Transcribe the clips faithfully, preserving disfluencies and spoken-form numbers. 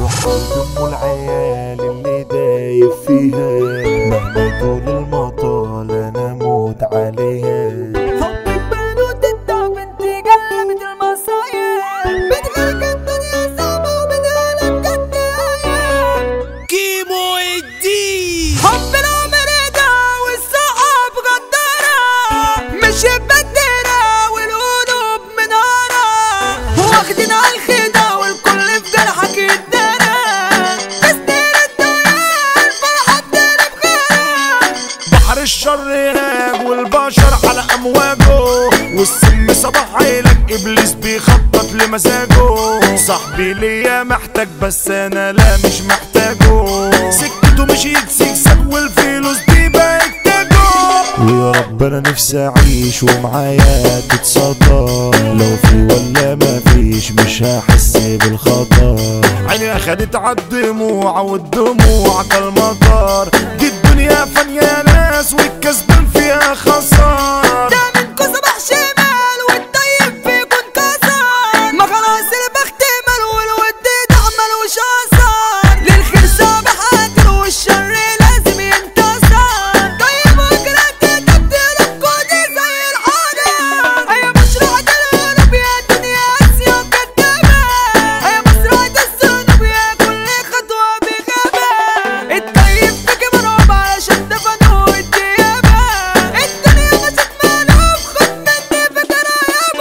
ام العيال اللي دايب فيها، مهما طول المطال انا اموت عليها. حبك بنوت الدعم انت قلبت المصايب، بتغرق الدنيا صعبة ومنها بجد ايام. كيمو الدين حب العمر ده والصحاب غدارة، مش بدرة والقلوب منارة، واخدين على الخدع والكل في جرحك يتدارى. تسنين الدنيا الفرحة بتقلب غيرها، بحر الشر هاج والبشر على امواجه، والسم صباح عيلك ابليس بيخطط لمزاجه. صاحبي ليا محتاج بس انا لا مش محتاجه، سكته مشيت سكسك والفلوس دي بقت تاجه. ويا رب انا نفسي اعيش ومعايا تتصدى، لو في ولا ما فيش مش هحس بالخطر. عيني اخدت عالدموع والدموع كالمطر، دي الدنيا فانية ناس والكسبان فيها خسار. ده منكو صباح شمال والطيب فيكون كسر، ما خلاص البخت مال والود ده ملوش اثر. للخير صباح قاتل والشر لازم ينتصر، طيب وكرهت تبديلكوا دي زي الحجر. هي مشروع القلوب يا دنيا قاسية وكدابة، هي مشروع الذنوب يا كل خطوة بغباء. الطيب فيكي مرعوب علشان دفنوا الديابة، الدنيا مشت مقلوب خد مني فكرة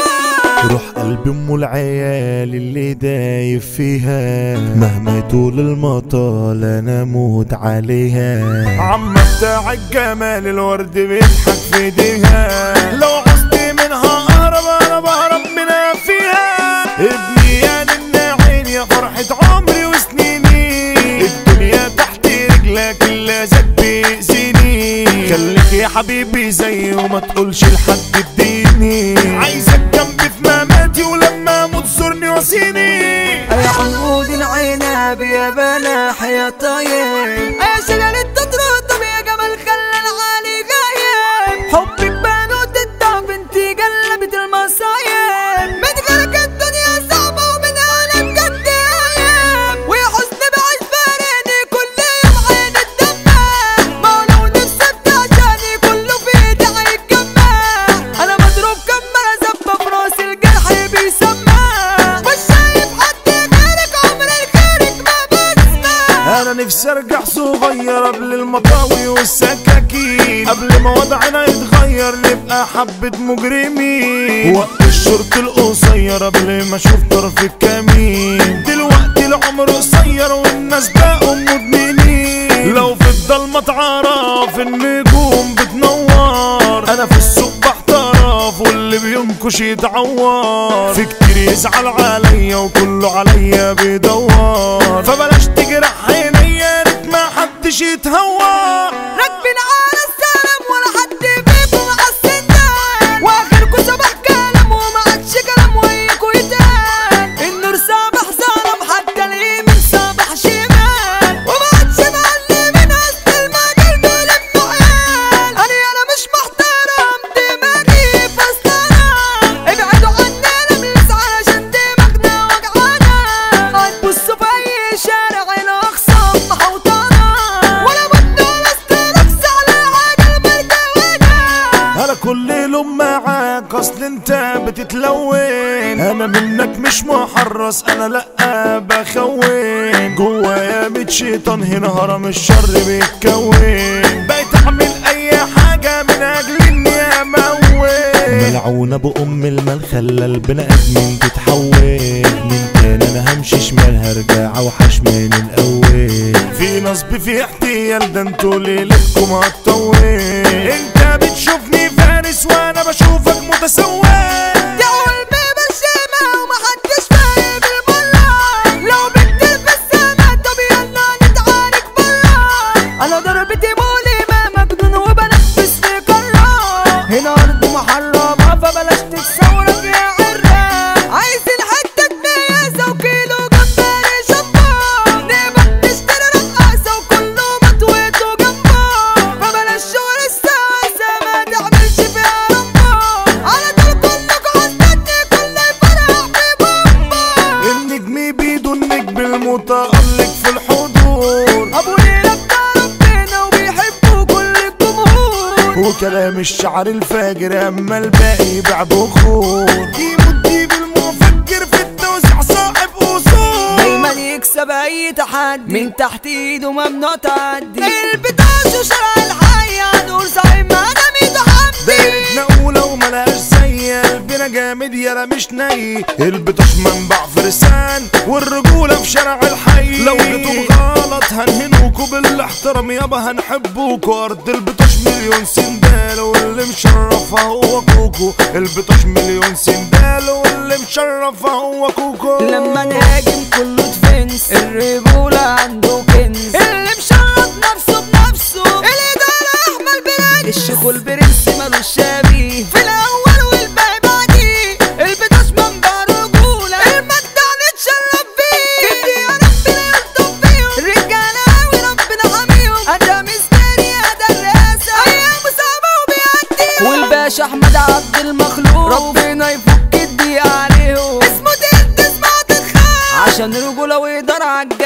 يابا. روح قلب ام العيال اللي دايب فيها، مهما طول المطال انا اموت عليها. عم بتاع الجمال الورد بيضحك في ايديها، لو عوزتي منها اهرب انا بهرب منها فيها. ابني يا للناعين يا فرحة عمري وسنيني، الدنيا تحت رجلك اللي زاد بيأذيني. خليك يا حبيبي زي وما تقولش لحد اديني، عايزك جنبي في مماتي ولما اموت زورني واسيني. يا عنقود العنب يا بلاح يا طيب، يا شجرة تترطب يا جمال خلى العالي غايب. حبك بنوت الدعم انتي قلبت المصايب، متغرق الدنيا صعبة ومنها انا بجد ايام. ويا حسن بعيش فارقني كل يوم عين الدمع، مولود بسبت عشاني كله في ايدي هيتجمع. انا مضروب كمرة زبة في راس الجرح بيسمع، مش شايف حد غيرك عمر الخيرك ما بسمع. انا نفسي ارجع صغير قبل المطاوي والسكاكين، قبل ما وضعنا يتغير نبقى حبة مجرمين. وقت الشرط القصير قبل ما اشوف طرف الكمين، دلوقتي العمر قصير والناس بقوا مدمنين. لو في الضلمة اتعرف النجوم بتنور، انا في السوق بحترف واللي بينكش يتعور. في كتير يزعل عليا وكله عليا بيدور، فبلاش تجرح عيني يا ريت ما حدش يتهور. راكبين على السلام ولا حد فيكم عالسندان، واخركوا صباح كلام وما عادش كلام وياكوا يتقال. النور صباح ظلم حتى اليمين صباح شمال، وما عادش معلمين اصل المجال دول ابنه عيال. انا انا مش محترم دماغي فصلانة، ابعدوا عني لملس علشان دماغنا وجعانة. هتبصوا في اي شارع الاخصام محوطانة، ولا بد ولا استركس على حاجة البردوانة. انا كل لوم معاك اصل انت بتتلون، انا منك مش محرص انا لا بخون. جوايا بيت شيطان هنا هرم الشر بيتكون، بقيت اعمل اي حاجة من اجل اني اموت. ملعونة بأم المال خلى البني ادمين تتحول، من تاني انا همشي شمال هرجع اوحش من الاول. في نصب في احتيال ده انتوا ليلتكم هتطول، انت بتشوفني فارس وانا بشوفك متسول. دي قلبي بالشمع ومحدش فاهم المرة، لو بتلبس سما طب يلا نتعارك برا. انا ضربتي مؤلمة مجنون وبنفس في قارة، هنا ارض محرمة فبلاش تتصورك يا عرة. عايزين حتة ميزة وكيلو جمبري شبار، نبقى نشتري رقاصة وكله مطويته جنبه، فبلاش المتألق في الحضور، ابو ليلى بتاع ربنا وبيحبوا كل الجمهور، وكلام الشعر الفاجر اما الباقي يبيع بخور. ديمو الديب المفكر في التوزيع صاحب اصول، دايما يكسب اي تحدي من تحت ايده ممنوع تعدي. البتاش وشرع الحي هنقول صاحب ما دام يتحدي. دايرتنا اولى وملهاش زي قلبنا جامد يالا مش ني. البطاش منبع فرسان والرجوله في شارع الحي، لو جيتوا بغلط هنهنوكوا بالاحترام يابا هنحبوكوا. ارض البطاش مليون سندال واللي مشرفها هو كوكو. البطاش مليون سندال واللي مشرفها هو كوكو. لما نهاجم كله دفنس الرجولة عنده كنز، اللي مشرف نفسه بنفسه الإدارة أحمل برنس. الشيخ والبرنس مالوش شبيه في الأول والباقي بعديه. البطاش منبع رجولة المجد هنتشرف بيه. كده يا ربنا يلطف بيهم الرجالة أوي ربنا حاميهم. أدا مستري أدا الرئاسة أيام صعبة وبيعديهم. والباشا أحمد عبد المخلوق ربنا يفك الضيق عليهم. اسمه تلت اسمه تتخاف عشان رجولة وإدارة عالجيش.